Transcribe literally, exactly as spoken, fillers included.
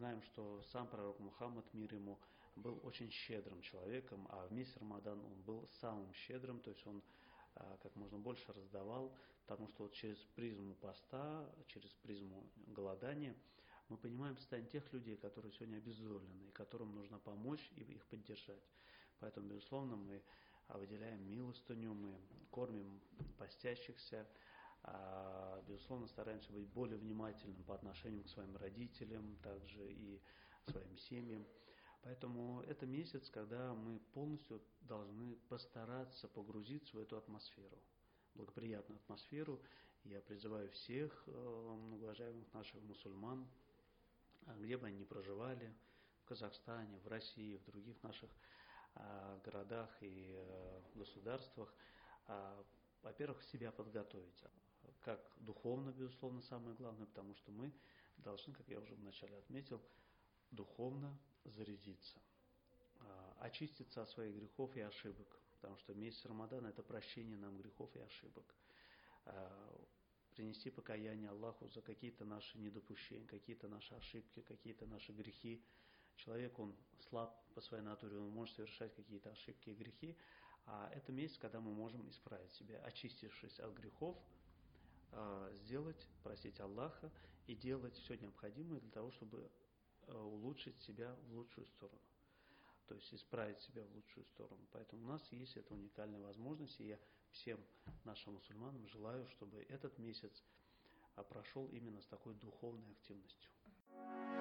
знаем, что сам пророк Мухаммад, мир ему, был очень щедрым человеком, а в месяц Рамадан он был самым щедрым, то есть он как можно больше раздавал, потому что вот через призму поста, через призму голодания мы понимаем состояние тех людей, которые сегодня обездолены, и которым нужно помочь и их поддержать. Поэтому, безусловно, мы выделяем милостыню, мы кормим постящихся, безусловно, стараемся быть более внимательным по отношению к своим родителям, также и своим семьям. Поэтому это месяц, когда мы полностью должны постараться погрузиться в эту атмосферу, благоприятную атмосферу. Я призываю всех уважаемых наших мусульман, где бы они ни проживали, в Казахстане, в России, в других наших городах и государствах, во-первых, себя подготовить. Как духовно, безусловно, самое главное, потому что мы должны, как я уже вначале отметил, духовно зарядиться, очиститься от своих грехов и ошибок, потому что месяц Рамадана – это прощение нам грехов и ошибок, принести покаяние Аллаху за какие-то наши недопущения, какие-то наши ошибки, какие-то наши грехи. Человек, он слаб по своей натуре, он может совершать какие-то ошибки и грехи, а это месяц, когда мы можем исправить себя, очистившись от грехов, сделать, просить Аллаха и делать все необходимое для того, чтобы улучшить себя в лучшую сторону, то есть исправить себя в лучшую сторону. Поэтому у нас есть эта уникальная возможность, и я всем нашим мусульманам желаю, чтобы этот месяц прошел именно с такой духовной активностью.